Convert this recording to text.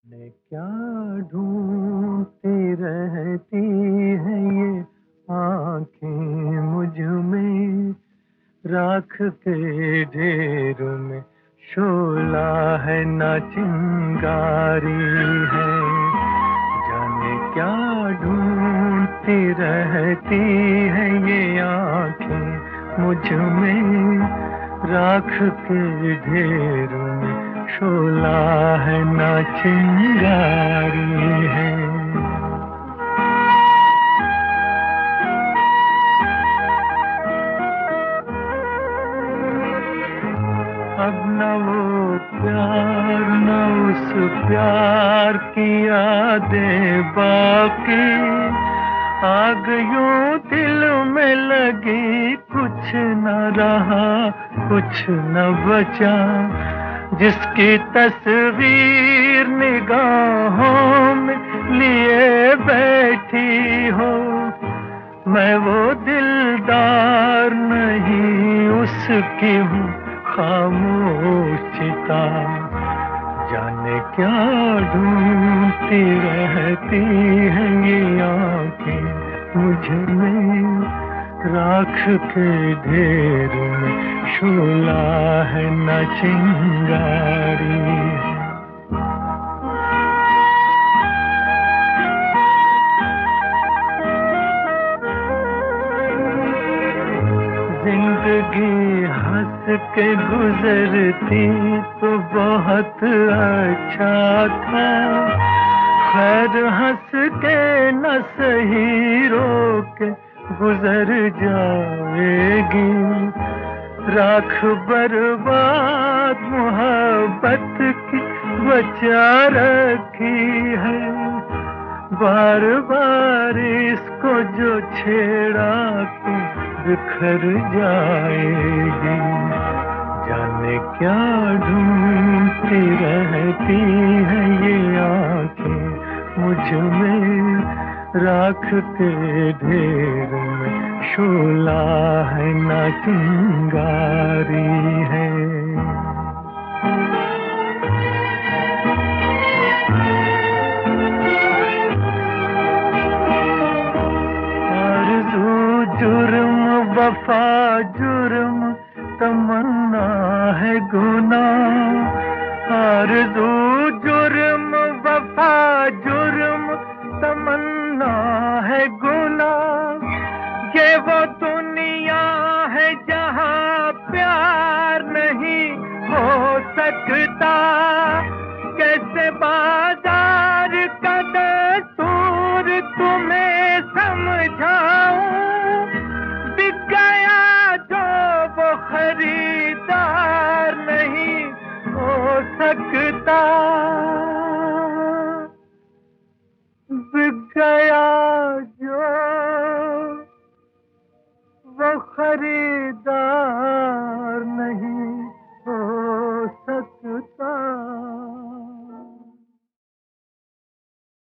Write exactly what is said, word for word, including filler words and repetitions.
मैं क्या ढूंढती रहती है ये आंखें मुझ में, राख के ढेर में शोला है ना चिंगारी है। जाने क्या ढूंढती रहती है ये आंखें मुझ में, राख के ढेर में शोला है ना चिंगारी है। अब न वो प्यार न उस प्यार की यादें बाकी, आग यूं दिल में लगी, कुछ न रहा कुछ न बचा। जिसकी तस्वीर निगाहों में लिए बैठी हो, मैं वो दिलदार नहीं उसकी हूँ खामोश चिता। जाने क्या ढूंढती रहती है ये आंखें मुझ में, राख के ढेर में शोला है न चिंगारी है। जिंदगी हंस के गुजरती तो बहुत अच्छा था, खैर हंस के न सही रो के गुजर जाएगी। राख बर्बाद मोहब्बत की बचा रखी है, बार बार इसको जो छेड़ा तो बिखर जाएगी। जाने क्या ढूंढती रहती है ये आंखें मुझ में, राख के ढेर में शोला है ना चिंगारी है। जुर्म वफा जुर्म तमन्ना है गुनाह, आरज़ू जुर्म वफा जुर्म तमन्ना है गुनाह। ये वो दुनिया है जहाँ प्यार नहीं हो सकता, कैसे बाजार का दस्तूर तुम्हें समझाऊं। बिक गया जो वो खरीदार नहीं हो सकता, बिक गया जो वो खरीदार नहीं